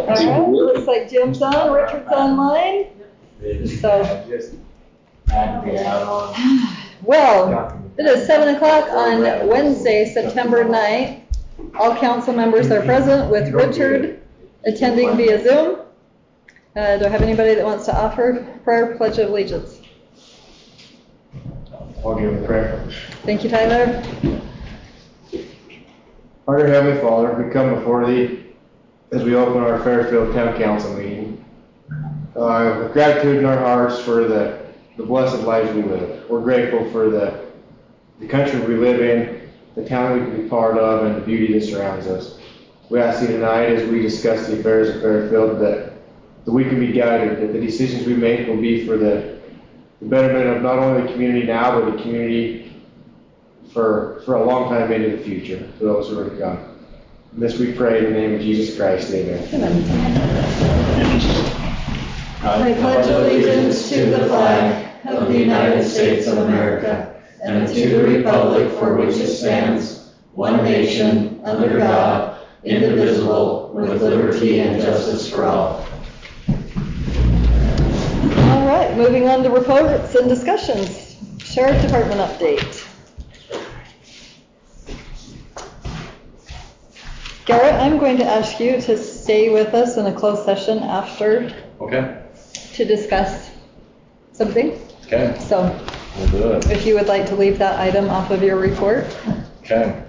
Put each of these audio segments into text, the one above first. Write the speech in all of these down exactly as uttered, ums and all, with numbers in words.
right, looks like Jim's on, Richard's online. So, well, it is seven o'clock on Wednesday, September ninth. All council members are present with Richard attending via Zoom. Uh, do I have anybody that wants to offer prayer, pledge of allegiance? I'll give a prayer. Thank you, Tyler. Our dear Heavenly Father, we come before Thee as we open our Fairfield Town Council meeting. Uh, with gratitude in our hearts for the, the blessed lives we live. We're grateful for the, the country we live in, the town we can be part of, and the beauty that surrounds us. We ask You tonight as we discuss the affairs of Fairfield that, that we can be guided, that the decisions we make will be for the, the betterment of not only the community now, but the community for, for a long time into the future, for those who are to come. And this we pray in the name of Jesus Christ, amen. Amen. I pledge allegiance to the flag of the United States of America and to the republic for which it stands, one nation, under God, indivisible, with liberty and justice for all. All right, moving on to reports and discussions. Sheriff Department update. Garrett, I'm going to ask you to stay with us in a closed session after. Okay. To discuss something. Okay. So, we'll do it. If you would like to leave that item off of your report. Okay.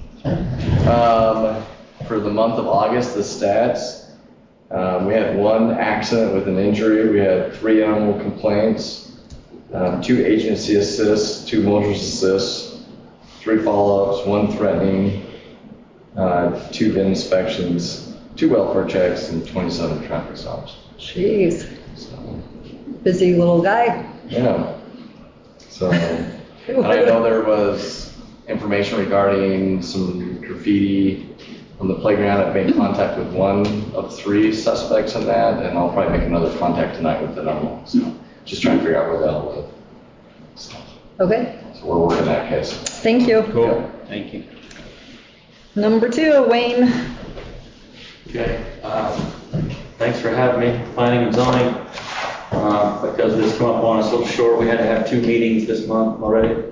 Um, for the month of August, the stats, um, we had one accident with an injury. We had three animal complaints, um, two agency assists, two motorist assists, three follow-ups, one threatening, uh, two V I N inspections, two welfare checks, and twenty-seven traffic stops. Jeez. So, busy little guy. Yeah. So, and I know there was information regarding some graffiti on the playground. I've made contact with one of three suspects in that, and I'll probably make another contact tonight with another one. So, just trying to figure out where they all live. So, okay. So we're working that case. Thank you. Cool. Yeah. Thank you. Number two, Wayne. Okay. Um, thanks for having me. Planning and zoning. Uh, because this came up on us a little short, we had to have two meetings this month already.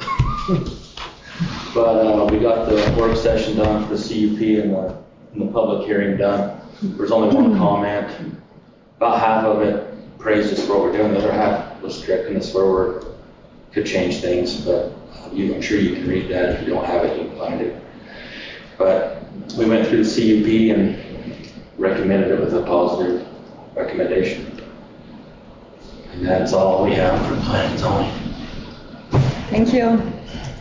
But uh, we got the work session done for the C U P and the, and the public hearing done. There's only one comment. About half of it praised us for what we're doing. The other half was correcting us where we could change things. But you, I'm sure you can read that. If you don't have it, you can find it. But we went through the C U P and recommended it with a positive recommendation. And that's all we have for planning and zoning. Thank you.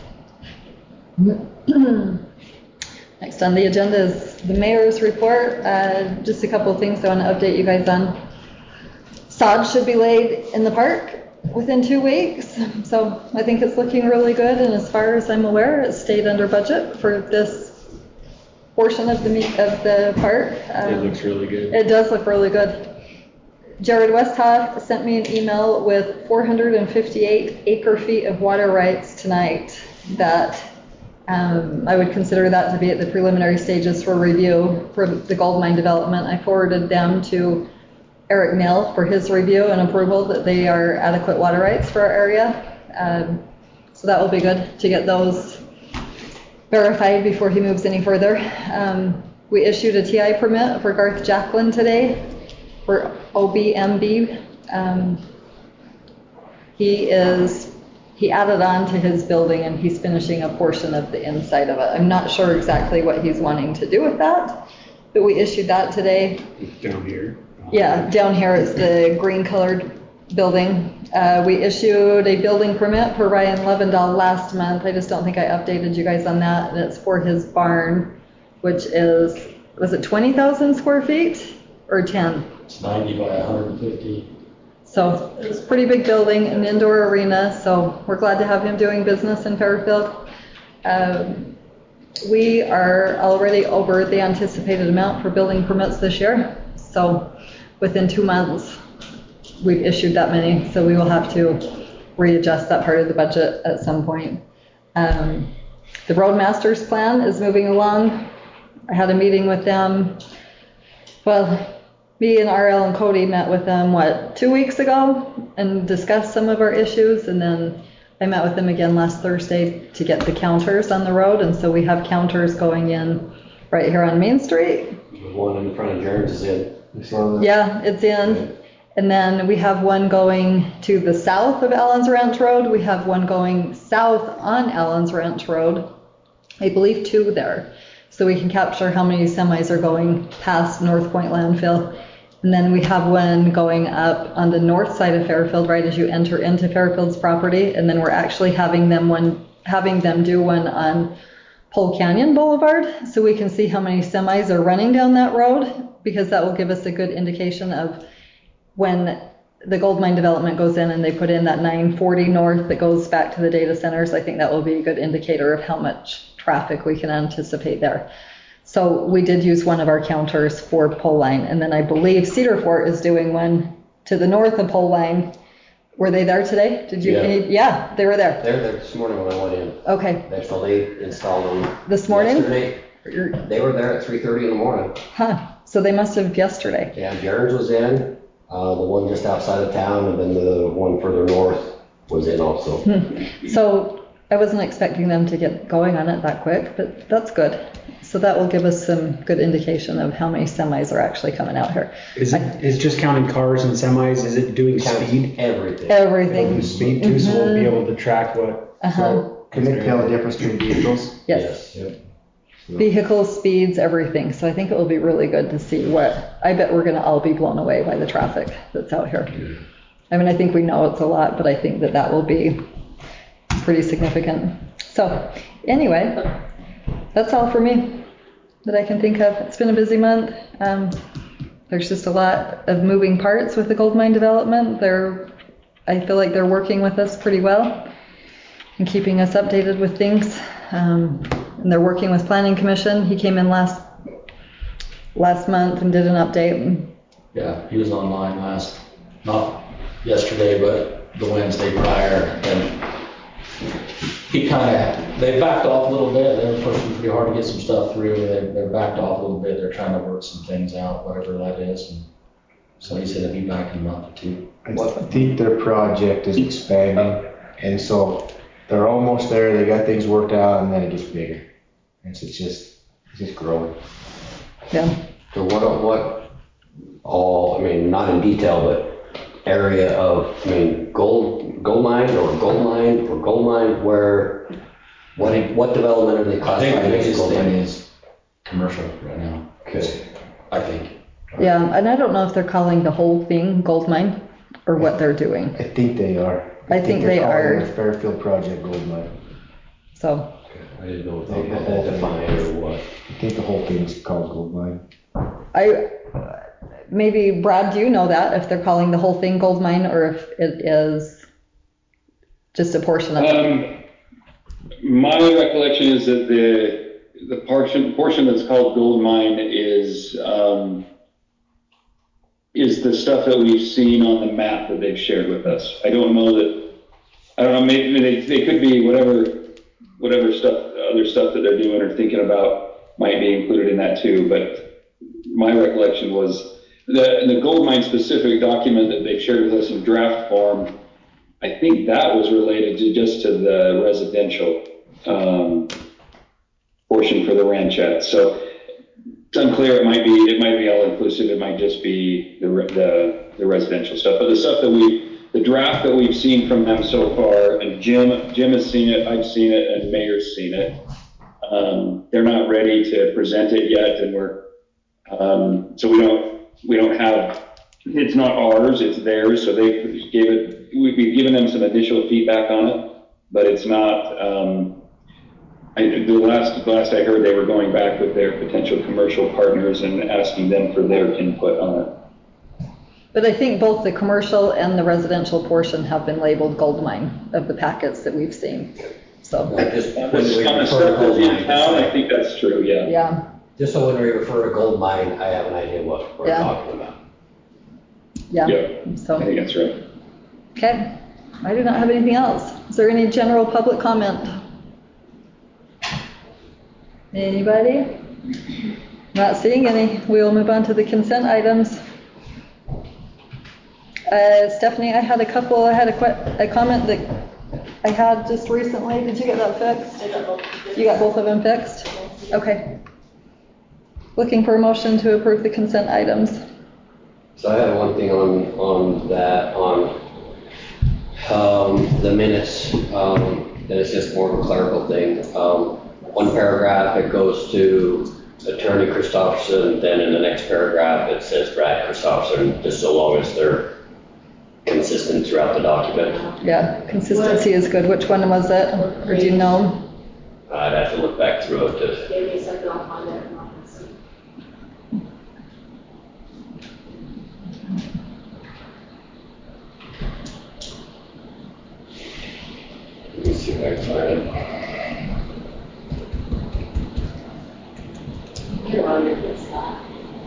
Next on the agenda is the mayor's report. Uh, just a couple of things I want to update you guys on. Sod should be laid in the park within two weeks. So I think it's looking really good. And as far as I'm aware, it stayed under budget for this portion of the of the park. Um, It looks really good. It does look really good. Jared Westhoff sent me an email with four hundred fifty-eight acre feet of water rights tonight that um, I would consider that to be at the preliminary stages for review for the gold mine development. I forwarded them to Eric Mill for his review and approval that they are adequate water rights for our area. Um, so that will be good to get those verified before he moves any further. Um, we issued a T I permit for Garth Jacklin today for O B M B. Um, he is, he added on to his building and he's finishing a portion of the inside of it. I'm not sure exactly what he's wanting to do with that, but we issued that today. Down here. Yeah, down here is the green colored building. Uh, we issued a building permit for Ryan Levendahl last month. I just don't think I updated you guys on that. And it's for his barn, which is, was it twenty thousand square feet or ten? It's ninety by one hundred fifty. So it's a pretty big building, an indoor arena. So we're glad to have him doing business in Fairfield. Um, we are already over the anticipated amount for building permits this year. So within two months, we've issued that many. So we will have to readjust that part of the budget at some point. Um, the Roadmasters plan is moving along. I had a meeting with them. Well, me and R L and Cody met with them, what, two weeks ago and discussed some of our issues. And then I met with them again last Thursday to get the counters on the road. And so we have counters going in right here on Main Street. The one in front of Jerns is in. Yeah, it's in. And then we have one going to the south of Allen's Ranch Road. We have one going south on Allen's Ranch Road. I believe two there. So we can capture how many semis are going past North Point landfill. And then we have one going up on the north side of Fairfield, right as you enter into Fairfield's property. And then we're actually having them one, having them do one on Pole Canyon Boulevard, so we can see how many semis are running down that road, because that will give us a good indication of when the gold mine development goes in and they put in that nine forty north that goes back to the data centers. I think that will be a good indicator of how much traffic we can anticipate there. So we did use one of our counters for Pole Line, and then I believe Cedar Fort is doing one to the north of Pole Line. Were they there today? Did you? Yeah, any, yeah they were there. They were there this morning when I went in. Okay. They, so they installed them this morning? Yesterday. They were there at three thirty in the morning. Huh. So they must have yesterday. Yeah, Jerns was in, uh, the one just outside of town, and then the one further north was in also. Hmm. So I wasn't expecting them to get going on it that quick, but that's good. So that will give us some good indication of how many semis are actually coming out here. Is it is just counting cars and semis? Is it doing speed? Everything. Everything. It'll do speed too, so we'll be able to track what. Uh-huh. So can they tell the difference between vehicles? Yes. Yes. Vehicles, speeds, everything. So I think it will be really good to see what, I bet we're going to all be blown away by the traffic that's out here. I mean, I think we know it's a lot, but I think that that will be pretty significant. So anyway, that's all for me that I can think of. It's been a busy month. Um, there's just a lot of moving parts with the gold mine development. They're, I feel like they're working with us pretty well and keeping us updated with things. Um, and they're working with Planning Commission. He came in last last month and did an update. Yeah, he was online last, not yesterday, but the Wednesday prior, and he kind of, they backed off a little bit. They were pushing pretty hard to get some stuff through. They, they're backed off a little bit. They're trying to work some things out, whatever that is. And so he said he'll be back in a month or two. I think their project is expanding, and so they're almost there. They got things worked out, and then it gets bigger. And so it's just, it's just growing. Yeah. So what, what all, I mean, not in detail, but area of, I mean, gold, gold mine or gold mine or gold mine, where, what, what development are they I think the classifying as biggest gold thing mine? is commercial right now. Okay. I think. Yeah, and I don't know if they're calling the whole thing gold mine or what they're doing. I think they are. I think they're they calling are. it the Fairfield Project Gold Mine. So, I didn't know if they had that defined or what. I think the whole thing's called Gold Mine. I, maybe Brad, do you know that, if they're calling the whole thing gold mine or if it is just a portion of it? Um, my recollection is that the the portion portion that's called gold mine is um, is the stuff that we've seen on the map that they've shared with us. I don't know that. I don't know. Maybe they they could be whatever whatever stuff other stuff that they're doing or thinking about might be included in that too. But my recollection was the the gold mine specific document that they've shared with us in draft form. I think that was related to just to the residential um, portion for the ranchette. So it's unclear. It might be it might be all inclusive. It might just be the the, the residential stuff. But the stuff that we the draft that we've seen from them so far, and Jim Jim has seen it, I've seen it, and Mayor's seen it. Um, they're not ready to present it yet, and we're um, so we don't we don't have. It's not ours, it's theirs. So they gave it. We've given them some initial feedback on it, but it's not. Um, I, the last the last I heard, they were going back with their potential commercial partners and asking them for their input on it. But I think both the commercial and the residential portion have been labeled gold mine of the packets that we've seen. So, Like just On when we the, on the refer stuff to gold that's in mine, town, I just, think that's true. Yeah. yeah, just so when we refer to gold mine, I have an idea what we're Yeah. talking about. yeah. Yeah. I So, think that's right. okay. I do not have anything else. Is there any general public comment? Anybody? Not seeing any. We will move on to the consent items. Uh, Stephanie, I had a couple, I had a, que- a comment that I had just recently. Did you get that fixed? I got both. You got both of them fixed? Okay. Looking for a motion to approve the consent items. So I have one thing on, on that, on, um, the minutes, um, and it's just more of a clerical thing. Um, one paragraph, it goes to Attorney Christopherson, then in the next paragraph, it says Brad Christopherson, just so long as they're consistent throughout the document. Yeah, consistency is good. Which one was it? Or do you know? I'd have to look back through it to. Give me a second, I'll find it. and I'll see. Let me see if I can find it. You're on your good spot.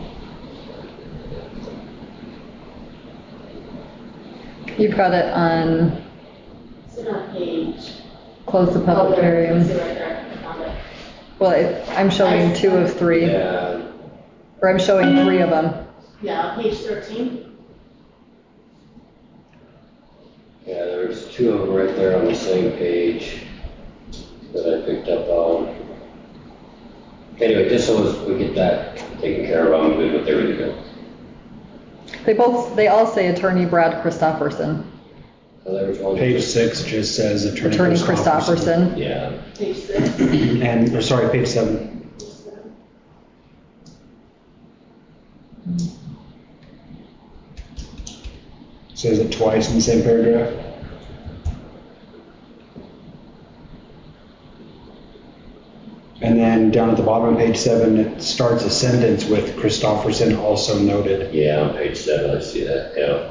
You've got it on It's in a page. close the Oh, public there, hearing. it's right there. I found it. Well, it, I'm showing two of three, Yeah, or I'm showing three of them. Yeah, on page thirteen. yeah, there's two of them right there on the same page that I picked up on. Anyway, just so as we get that taken care of, I'm good with everything. They both, they all say Attorney Brad Christopherson. So there was one. Page six just says Attorney, Attorney Christopherson. Yeah. Page six. And, or sorry, page seven. Page seven. Says it twice in the same paragraph. And then down at the bottom of page seven, it starts a sentence with Christopherson also noted. Yeah, on page seven, I see that, yeah.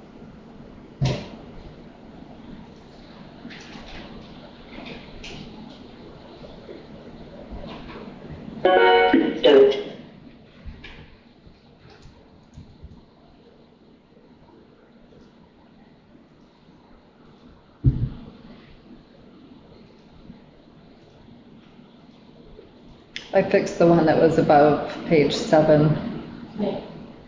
I fixed the one that was above page seven. Okay.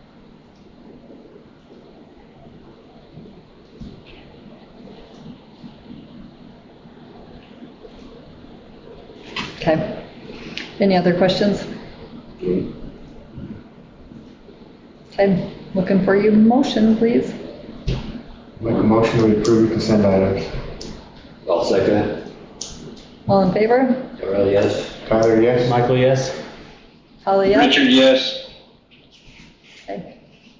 Okay. Any other questions? I'm looking for your motion, please. Make a motion to approve the consent items. I'll second it. All in favor? Darrell, yes? Tyler, yes? Michael, yes? Holly, yes? Richard, yes. Okay.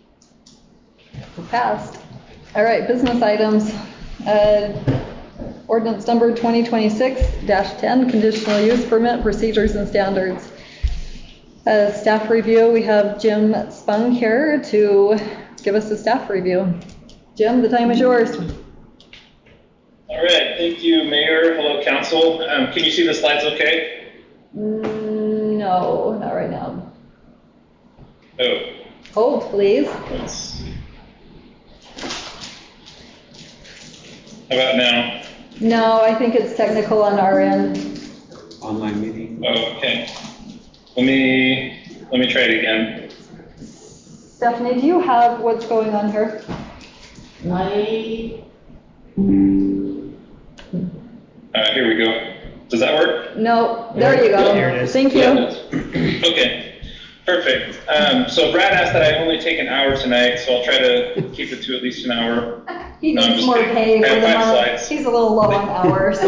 Passed. All right, business items. Uh, Ordinance number twenty twenty-six dash ten, conditional use permit procedures and standards. Uh, Staff review, we have Jim Spung here to give us a staff review. Jim, the time is yours. All right, thank you, Mayor. Hello, Council. Um, can you see the slides okay? Mm, no, not right now. Oh, Hold, please. let's see. How about now? No, I think it's technical on our end. Online meeting. Oh, okay. Let me, let me try it again. Stephanie, do you have what's going on here? I, Uh, here we go. Does that work? No, there you go. There it is. Thank you. Okay, perfect. Um, so Brad asked that I only take an hour tonight, so I'll try to keep it to at least an hour. He No, I'm needs just more kidding. pay I for have the five month. slides. He's a little low on hours.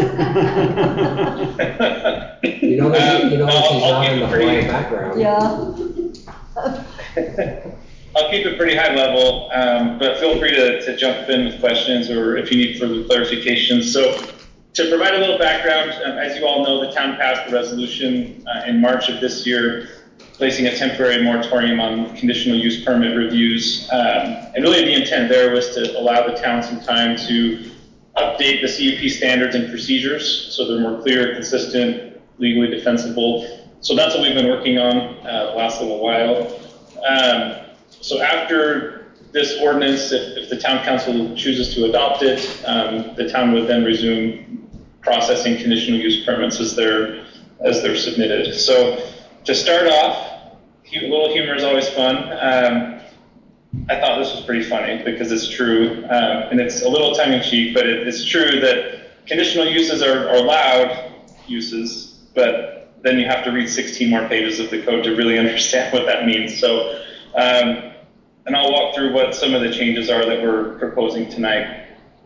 You know that, Um, you know no, that he's I'll not keep in the it pretty- Hawaiian background. Yeah. I'll keep it pretty high level, um, but feel free to, to jump in with questions or if you need further clarifications. So to provide a little background, um, as you all know, the town passed a resolution uh, in March of this year placing a temporary moratorium on conditional use permit reviews. Um, and really the intent there was to allow the town some time to update the C U P standards and procedures so they're more clear, consistent, legally defensible. So that's what we've been working on uh, the last little while. Um, so after this ordinance, if, if the town council chooses to adopt it, um, the town would then resume processing conditional use permits as they're, as they're submitted. So to start off, a little humor is always fun. Um, I thought this was pretty funny because it's true, um, and it's a little tongue-in-cheek, but it, it's true that conditional uses are, are allowed uses, but then you have to read sixteen more pages of the code to really understand what that means. So, um, and I'll walk through what some of the changes are that we're proposing tonight.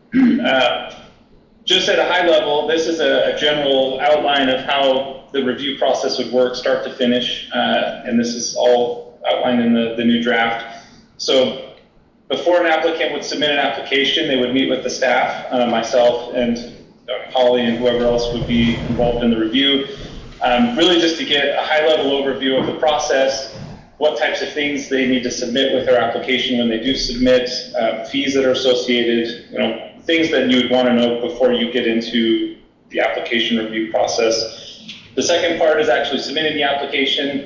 Uh, just at a high level, this is a, a general outline of how the review process would work, start to finish, uh, and this is all outlined in the, the new draft. So before an applicant would submit an application, they would meet with the staff, uh, myself and uh, Holly and whoever else would be involved in the review, um, really just to get a high-level overview of the process, what types of things they need to submit with their application when they do submit, uh, fees that are associated, you know, things that you would want to know before you get into the application review process. The second part is actually submitting the application.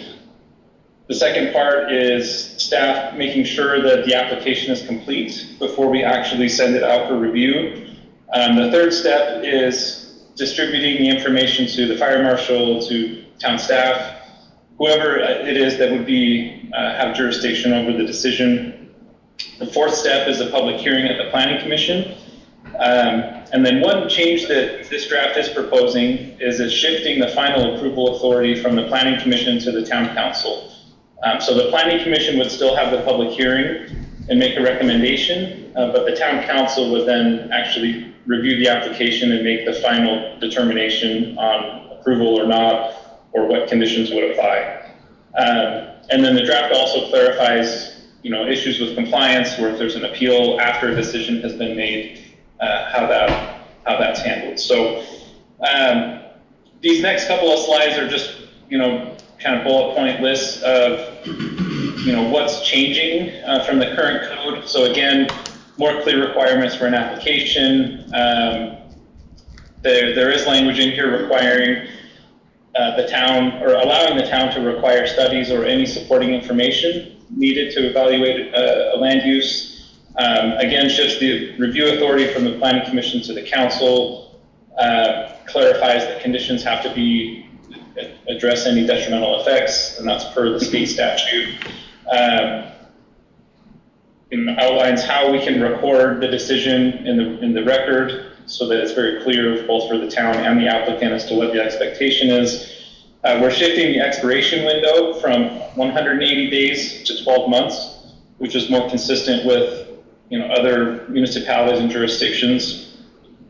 The second part is staff making sure that the application is complete before we actually send it out for review. Um, the third step is distributing the information to the fire marshal, to town staff, whoever it is that would be uh, have jurisdiction over the decision. The fourth step is a public hearing at the Planning Commission. Um, and then one change that this draft is proposing is it's shifting the final approval authority from the Planning Commission to the Town Council. Um, so the Planning Commission would still have the public hearing and make a recommendation, uh, but the Town Council would then actually review the application and make the final determination on approval or not, or what conditions would apply. Um, and then the draft also clarifies, you know, issues with compliance, or if there's an appeal after a decision has been made, uh, how that how that's handled. So um, these next couple of slides are just, you know, kind of bullet point lists of, you know, what's changing uh, from the current code. So again, more clear requirements for an application. Um, there, there is language in here requiring uh, the town, or allowing the town to require studies or any supporting information needed to evaluate a, a land use. Um, again, shifts the review authority from the Planning Commission to the Council, uh, clarifies that conditions have to be address any detrimental effects, and that's per the state statute. Um, and outlines how we can record the decision in the in the record so that it's very clear both for the town and the applicant as to what the expectation is. Uh, we're shifting the expiration window from one hundred eighty days to twelve months, which is more consistent with, you know, other municipalities and jurisdictions.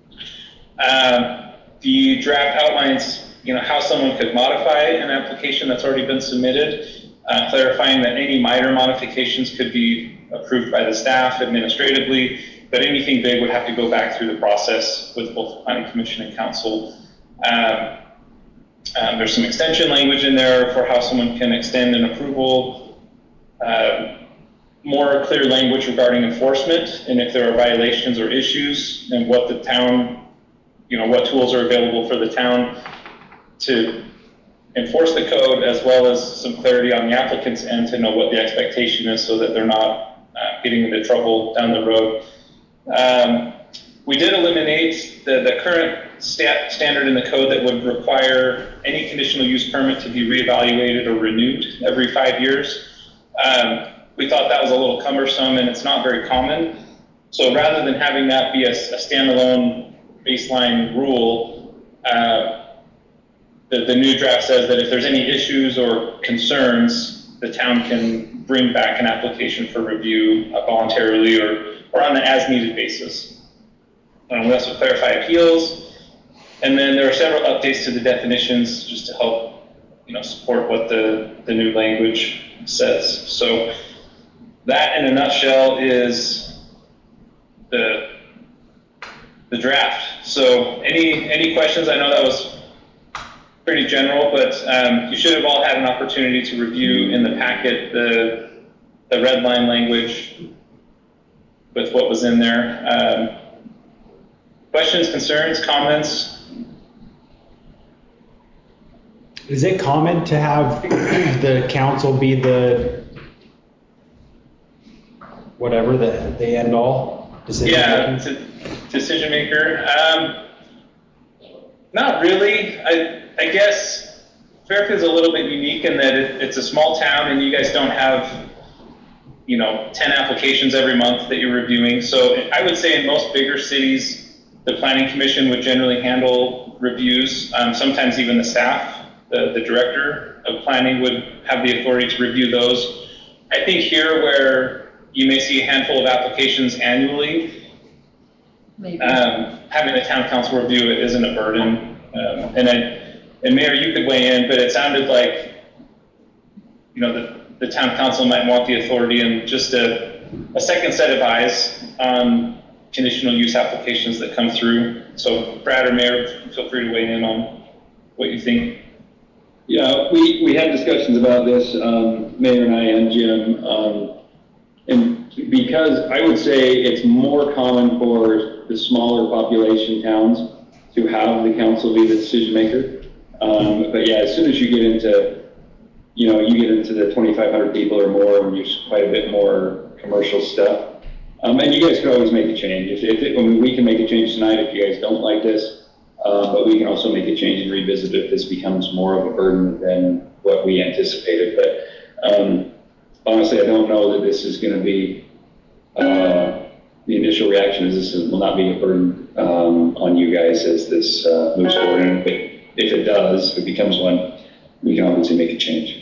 Um, the draft outlines, you know, how someone could modify an application that's already been submitted, uh, clarifying that any minor modifications could be approved by the staff administratively, but anything big would have to go back through the process with both the Planning Commission and Council. Um, um, there's some extension language in there for how someone can extend an approval. Uh, more clear language regarding enforcement and if there are violations or issues, and what the town, you know, what tools are available for the town to enforce the code, as well as some clarity on the applicant's end to know what the expectation is so that they're not uh, getting into trouble down the road. Um, we did eliminate the, the current stat standard in the code that would require any conditional use permit to be reevaluated or renewed every five years. Um, we thought that was a little cumbersome and it's not very common. So rather than having that be a, a standalone baseline rule, uh, The, the new draft says that if there's any issues or concerns, the town can bring back an application for review uh, voluntarily or, or on an as-needed basis. Um, we also clarify appeals, and then there are several updates to the definitions just to help, you know, support what the, the new language says. So that, in a nutshell, is the the draft. So any any questions? I know that was pretty general, but um, you should have all had an opportunity to review in the packet the, the red line language with what was in there. Um, questions, concerns, comments? Is it common to have the council be the whatever, the, the end all decision Yeah, making? t- decision maker. Um, not really. I I guess Fairfield's a little bit unique in that it, it's a small town and you guys don't have you know, ten applications every month that you're reviewing. So I would say in most bigger cities, the planning commission would generally handle reviews. Um, sometimes even the staff, the, the director of planning would have the authority to review those. I think here where you may see a handful of applications annually, Maybe. Um, having the town council review it isn't a burden. Um, and I, and Mayor, you could weigh in, but it sounded like, you know, the, the town council might want the authority and just a, a second set of eyes on conditional use applications that come through. So Brad or Mayor, feel free to weigh in on what you think. Yeah, we, we had discussions about this, um, Mayor and I and Jim, um, and because I would say it's more common for the smaller population towns to have the council be the decision maker. Um, but yeah, as soon as you get into, you know, you get into the twenty-five hundred people or more, and there's quite a bit more commercial stuff. Um, and you guys could always make a change. If, if it, I mean, we can make a change tonight if you guys don't like this, uh, but we can also make a change and revisit if this becomes more of a burden than what we anticipated. But um, honestly, I don't know that this is going to be, uh, the initial reaction is this is, will not be a burden um, on you guys as this uh, moves forward. And if it, if it does, if it becomes one, we can obviously make a change.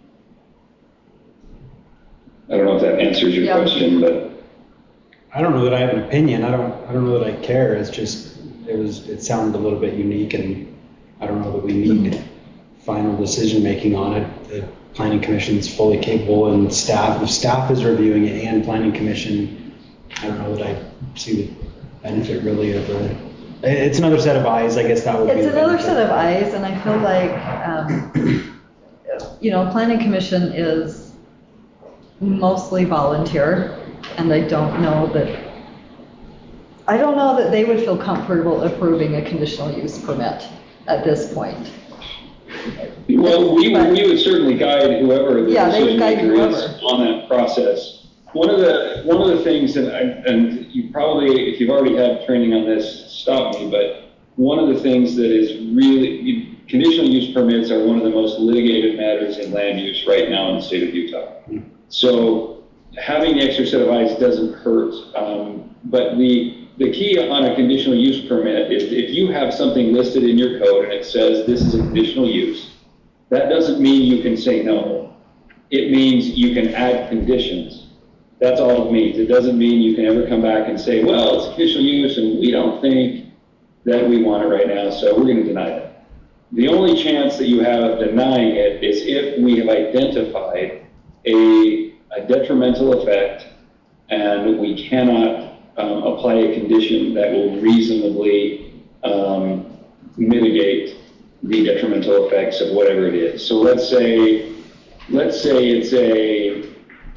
I don't know if that answers your Yeah. question, but I don't know that I have an opinion. I don't, I don't know that I care. It's just, it was, it sounded a little bit unique, and I don't know that we need final decision making on it. The planning commission is fully capable, and staff, if staff is reviewing it and planning commission, I don't know that I see the benefit really of a, it's another set of eyes. I guess that would be It's the another benefit. set of eyes, and I feel like, um, you know, planning commission is mostly volunteer, and I don't know that, I don't know that they would feel comfortable approving a conditional use permit at this point. well, we, But- we would certainly guide whoever the Yeah, they would decision guide maker is whoever. on that process. One of the one of the things that I, and you probably, if you've already had training on this, stop me, but one of the things that is really, conditional use permits are one of the most litigated matters in land use right now in the state of Utah. So having the extra set of eyes doesn't hurt. Um, but the, the key on a conditional use permit is if you have something listed in your code and it says this is a conditional use, that doesn't mean you can say no. It means you can add conditions. That's all it means. It doesn't mean you can ever come back and say, well, it's conditional use and we don't think that we want it right now, so we're going to deny it. The only chance that you have of denying it is if we have identified a, a detrimental effect and we cannot um, apply a condition that will reasonably um, mitigate the detrimental effects of whatever it is. So let's say, let's say it's a,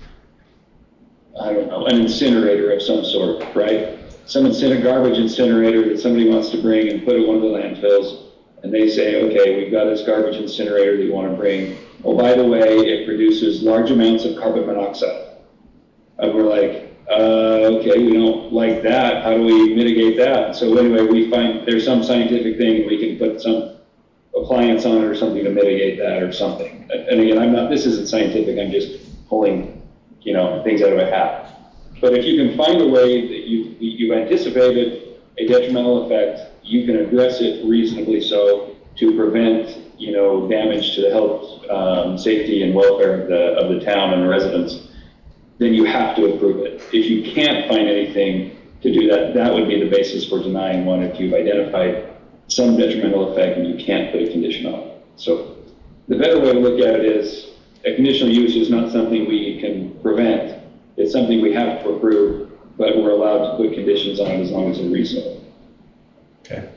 I don't know, an incinerator of some sort, right? Some incinerator, garbage incinerator that somebody wants to bring and put in one of the landfills, and they say, okay, we've got this garbage incinerator that you want to bring. Oh, by the way, it produces large amounts of carbon monoxide. And we're like, uh, okay, we don't like that. How do we mitigate that? So anyway, we find there's some scientific thing, we can put some appliance on it or something to mitigate that or something. And again, I'm not, this isn't scientific, I'm just pulling, you know, things out of a hat. But if you can find a way that you, you anticipated a detrimental effect, you can address it reasonably so to prevent, you know, damage to the health, um, safety, and welfare of the, of the town and the residents, then you have to approve it. If you can't find anything to do that, that would be the basis for denying one if you've identified some detrimental effect and you can't put a condition on it. So the better way to look at it is a conditional use is not something we can prevent. It's something we have to approve, but we're allowed to put conditions on it as long as they're reasonable. Okay.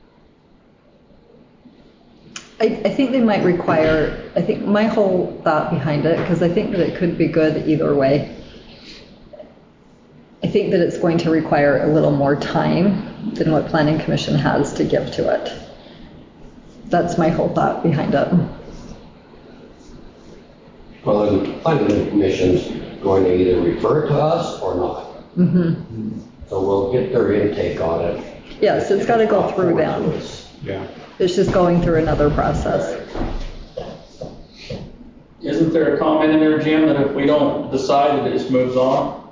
I, I think they might require, I think my whole thought behind it, because I think that it could be good either way, I think that it's going to require a little more time than what Planning Commission has to give to it. That's my whole thought behind it. Well, the planning commission's going to either refer it to us or not. Mm-hmm. So we'll get their intake on it. Yes, it's got to go through them. Yeah. It's just going through another process. Isn't there a comment in there, Jim, that if we don't decide, that it just moves on?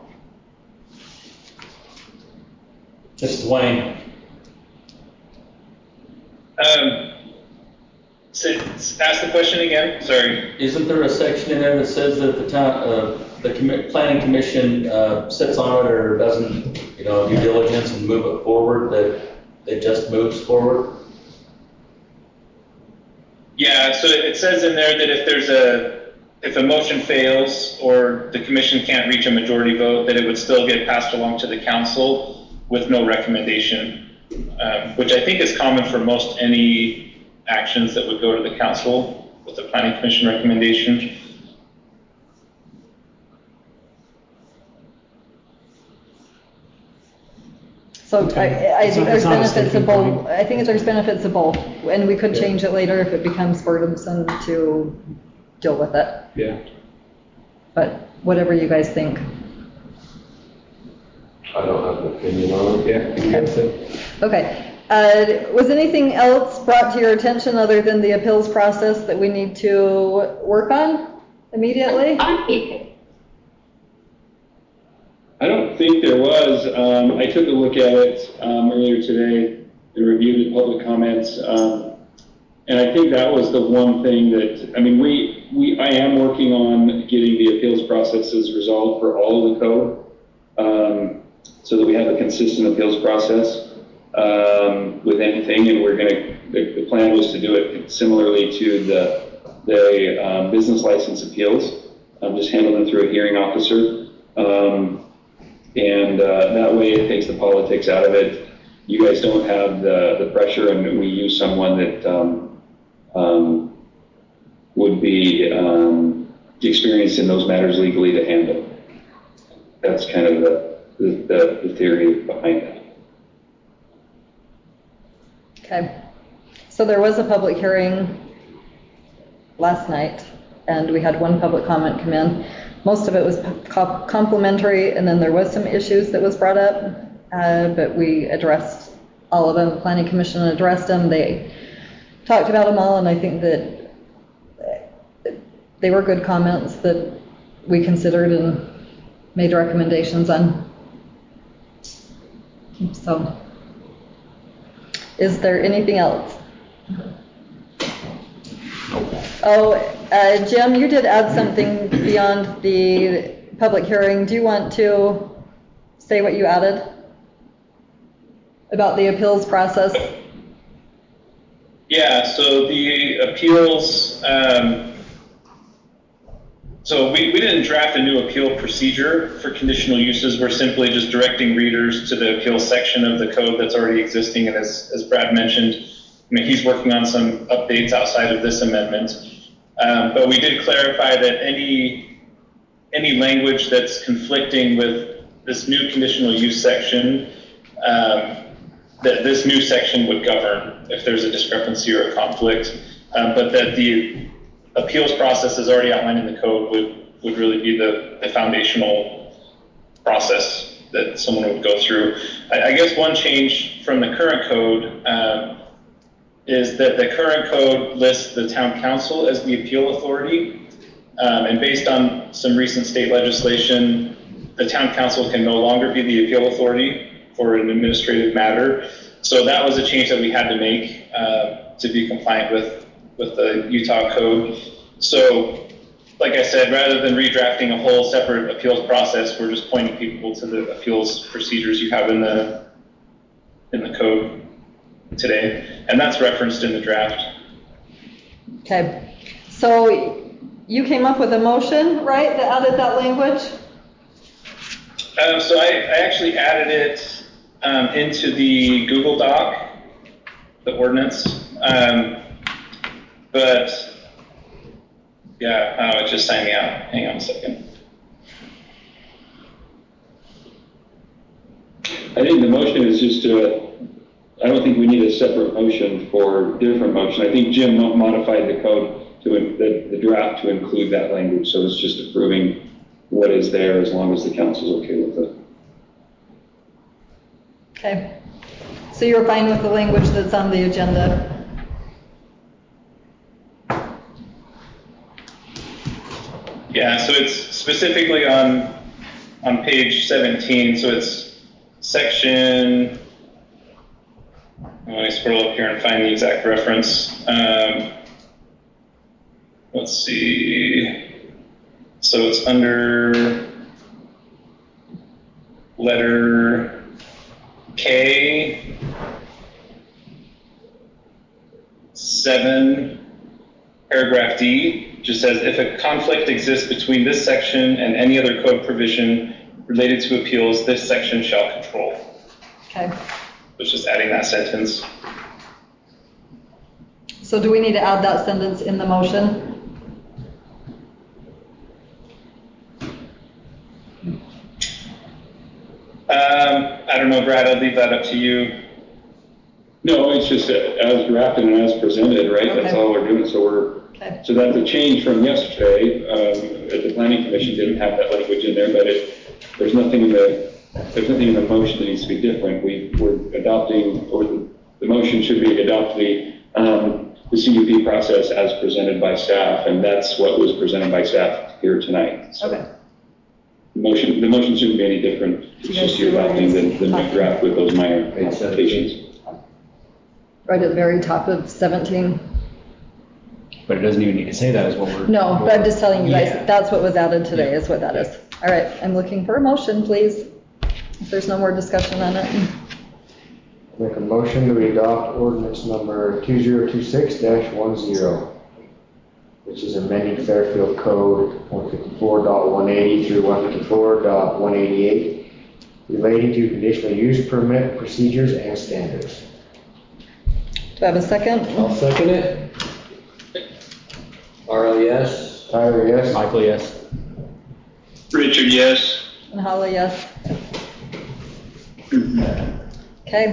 This is Wayne. Um, so, ask the question again, sorry. Isn't there a section in there that says that the town, uh, the commi- planning commission uh, sits on it or doesn't, you know, due diligence and move it forward, that it just moves forward? Yeah, so it says in there that if there's a, if a motion fails or the commission can't reach a majority vote, that it would still get passed along to the council with no recommendation, um, which I think is common for most any actions that would go to the council with the planning commission recommendation. So I, I It's think not- there's it's not a benefits of sticking both. point. I think there's benefits of both, and we could Yeah. change it later if it becomes burdensome to deal with it. Yeah. But whatever you guys think. I don't have an opinion on it. Yeah, I think that's it. Okay. Uh, was anything else brought to your attention other than the appeals process that we need to work on immediately? I don't think there was. Um, I took a look at it um, earlier today and reviewed the public comments. Um, and I think that was the one thing that, I mean, we, we, I am working on getting the appeals processes resolved for all of the code, um, so that we have a consistent appeals process um, with anything. And we're gonna, the, the plan was to do it similarly to the, the um, business license appeals, um, just handle them through a hearing officer. Um, And uh, that way it takes the politics out of it. You guys don't have the, the pressure, and we use someone that um, um, would be um, experienced in those matters legally to handle. That's kind of the, the, the theory behind that. Okay. So there was a public hearing last night, and we had one public comment come in. Most of it was co- complimentary, and then there was some issues that was brought up, uh, but we addressed all of them. The Planning Commission addressed them. They talked about them all, and I think that they were good comments that we considered and made recommendations on. So, is there anything else? Oh, uh, Jim, you did add something beyond the public hearing. Do you want to say what you added about the appeals process? Yeah, so the appeals, um, so we, we didn't draft a new appeal procedure for conditional uses. We're simply just directing readers to the appeal section of the code that's already existing. And as, as Brad mentioned, I mean, he's working on some updates outside of this amendment. Um, but we did clarify that any, any language that's conflicting with this new conditional use section, um, that this new section would govern if there's a discrepancy or a conflict, um, but that the appeals process is already outlined in the code would, would really be the, the foundational process that someone would go through. I, I guess one change from the current code um, is that the current code lists the town council as the appeal authority, um, and based on some recent state legislation, the town council can no longer be the appeal authority for an administrative matter. So that was a change that we had to make uh, to be compliant with, with the Utah code. So, like I said, rather than redrafting a whole separate appeals process, we're just pointing people to the appeals procedures you have in the in the code today, and that's referenced in the draft. Okay. So you came up with a motion, right, that added that language? Um, so I, I actually added it um, into the Google Doc, the ordinance, um, but yeah, oh, it just signed me out. Hang on a second. I think the motion is just to, I don't think we need a separate motion for different motion. I think Jim modified the code to, the, the draft to include that language, so it's just approving what is there as long as the council's okay with it. Okay. So you're fine with the language that's on the agenda? Yeah, so it's specifically on, on page seventeen, so it's section, let me scroll up here and find the exact reference. Um, let's see. So it's under letter K, seven, paragraph D, just says if a conflict exists between this section and any other code provision related to appeals, this section shall control. Okay. It's just adding that sentence. So do we need to add that sentence in the motion? Um, I don't know, Brad, I'll leave that up to you. No, it's just as drafted and as presented, right? Okay. That's all we're doing. So we're, Okay. so that's a change from yesterday. Um, the planning commission didn't have that language in there, but it, there's nothing in the, there's nothing in the motion that needs to be different. We, we're adopting, or the, the motion should be adopt the, um, the C U P process as presented by staff, and that's what was presented by staff here tonight. So Okay. The motion, the motion shouldn't be any different. It's You just guys you're see where it adopting the, is? the new draft with those minor modifications. Right at the very top of seventeen. But it doesn't even need to say that is what we're. No, but I'm just telling you guys, Yeah. that's what was added today, is what that is. All right, I'm looking for a motion, please. If there's no more discussion on it. Make a motion that we adopt ordinance number two zero two six dash ten, which is amending Fairfield Code one fifty-four point one eighty through one fifty-four point one eighty-eight, relating to conditional use permit procedures and standards. Do I have a second? I'll second it. Arl, yes. Tyler, yes? Michael, yes. Richard, yes. And Holly, yes. Okay.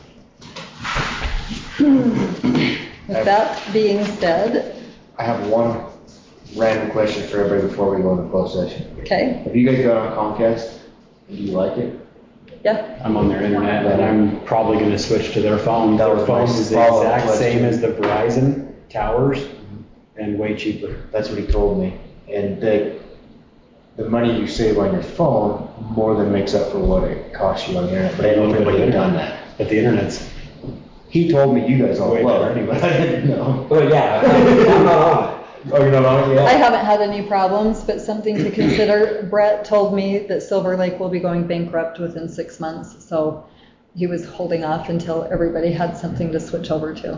With that being said, I have one random question for everybody before we go into closed session. okay, Have you guys got on Comcast? Do you like it? yeah, I'm on their internet and I'm probably gonna switch to their phone. That Their was phone my is the follow-up exact question. same as the Verizon towers and way cheaper. That's what he told me. And the, the money you save on your phone more than makes up for what it costs you on the internet. But I don't know if anybody had done that. But the internet's He told me you guys all Way love better it, but I didn't know. Well, yeah, I'm not on it. Oh, you're not on it I yet? haven't had any problems, but something to consider. Brett told me that Silver Lake will be going bankrupt within six months, so he was holding off until everybody had something to switch over to.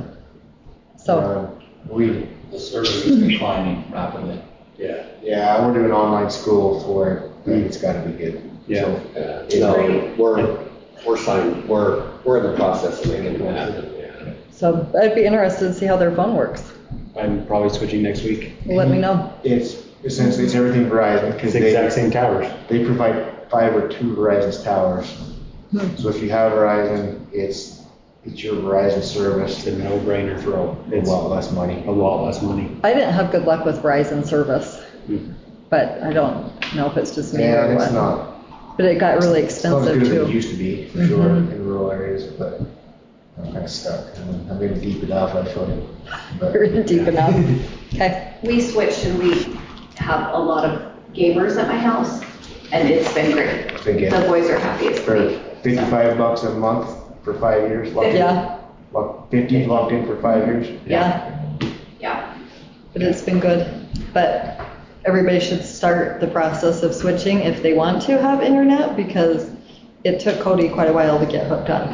So, Uh, We, The service is declining rapidly. Yeah. yeah, we're doing online school for it. I think it's gotta be good. Yeah. So, Yeah. No, we're, we're signed, we're, we're in the process of making it happen, yeah. so I'd be interested to see how their phone works. I'm probably switching next week. Let me know. It's essentially, it's everything Verizon, It's because the they, exact same towers. they provide fiber to Verizon's towers. Hmm. So if you have Verizon, it's, it's your Verizon service It's a no-brainer for all. for a It's lot less money. a lot less money. I didn't have good luck with Verizon service, Hmm. but I don't know if it's just me Yeah, or and it's what. not, But it got really it's not as expensive good as it too. used to be, for Mhm. sure, in rural areas, but I'm kinda stuck. I'm, I'm in deep enough, I feel like. But- You're in deep enough. Okay. We switched and we have a lot of gamers at my house, and it's been great. They get The boys are happy as for can be. fifty-five bucks a month for five years. locked in. Yeah, Lock- fifty locked in for five years. yeah, Yeah. but it's been good. But everybody should start the process of switching if they want to have internet, because it took Cody quite a while to get hooked up.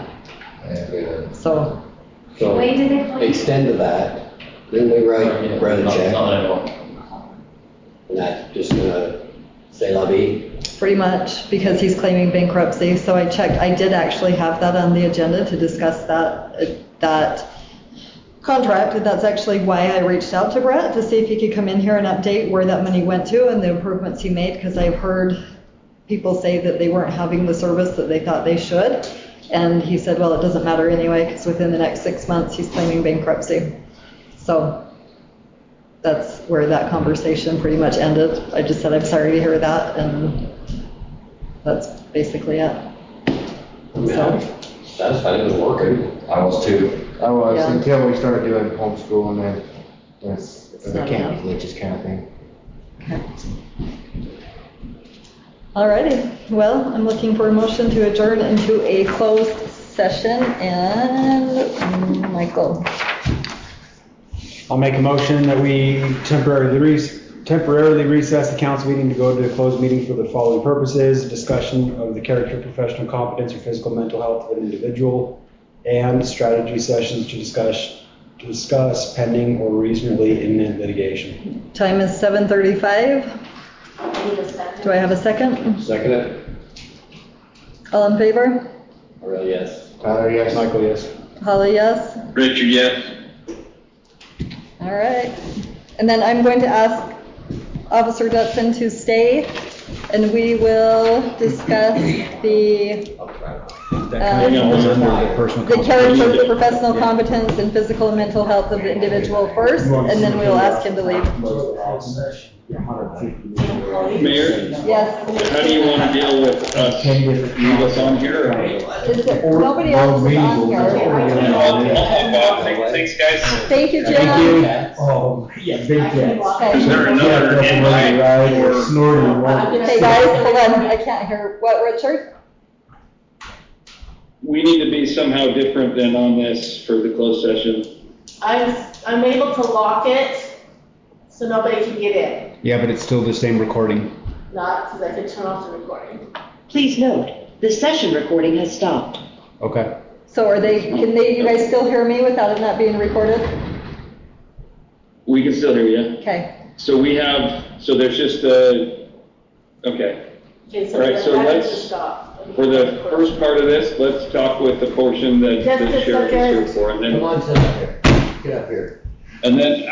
Yeah. So, So, Wait, did they call you? extend to that, then we write Brett a Not- check, Not anymore. and that's just gonna say la vie. pretty much, because he's claiming bankruptcy. So I checked, I did actually have that on the agenda to discuss that, uh, that contract. And that's actually why I reached out to Brett, to see if he could come in here and update where that money went to and the improvements he made, because I've heard people say that they weren't having the service that they thought they should. And he said, well, it doesn't matter anyway, because within the next six months, he's claiming bankruptcy. So that's where that conversation pretty much ended. I just said, I'm sorry to hear that, and that's basically it. Yeah, satisfied it was working. I was too. I was, Yeah. until we started doing homeschool, and then, that's, It's the not can't enough. be glitches kind of thing. Okay. Alrighty, well, I'm looking for a motion to adjourn into a closed session, and mm, Michael. I'll make a motion that we temporarily re- temporarily recess the council meeting to go to a closed meeting for the following purposes: discussion of the character, professional competence, or physical mental health of an individual, and strategy sessions to discuss to discuss pending or reasonably imminent litigation. Time is seven thirty-five. I need a second. Do I have a second? Second it? All in favor? Aurelia, yes. Tyler, yes. Michael, yes. Holly, yes. Richard, yes. All right. And then I'm going to ask Officer Dutson to stay, and we will discuss the That kind of Um, falls under the personal the competence. character, the professional competence, and physical and mental health of the individual first, and then we will ask him to leave. Mayor, Yes. how do you want to deal with us, leave us on here? or- Is there, nobody else is on here. I'll, I'll hop off. Thanks, thanks, guys. Thank you, Jim. Oh, yeah, big I can walk. Is there another invite or? Snorting. Hey, guys, hold on, I can't hear. What, Richard? We need to be somehow different than on this for the closed session. I'm, I'm able to lock it so nobody can get in. Yeah, but it's still the same recording. Not because I can turn off the recording. Please note, the session recording has stopped. Okay. So are they, can they, you guys still hear me without it not being recorded? We can still hear you. Okay. So we have, so there's just a, okay. Okay, so All right, that so that let's- needs to stop. For the first part of this, let's talk with the portion that Just the a sheriff is second. here for, and then, Come on, sit up here. Get up here. and then